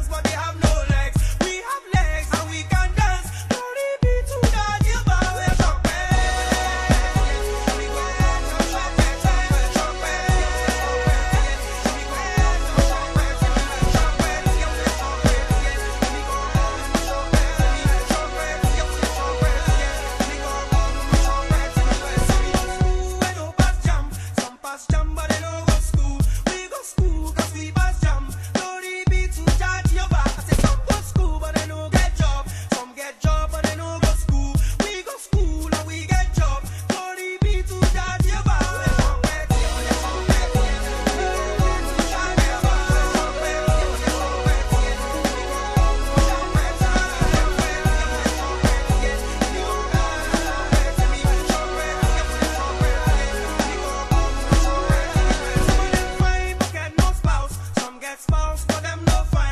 but they have no legs. We have legs and we can dance. Glory be to God, you bow your trumpet. We go on the trumpet, trumpet, trumpet. We go on the trumpet, trumpet, trumpet. We go on the trumpet, we go on the trumpet, trumpet. We go on the trumpet, we go on the trumpet, trumpet. School when no pass jam, some pass jam but they no go school. We go school 'cause we pass jam. Glory be to God, Jehovah. I say some go school but they no get job. Some get job but they no go school. We go school and we get job. Glory be to God, Jehovah. Trumpet, trumpet. Glory be to God, Jehovah. Trumpet, some get spouse, but them no fine.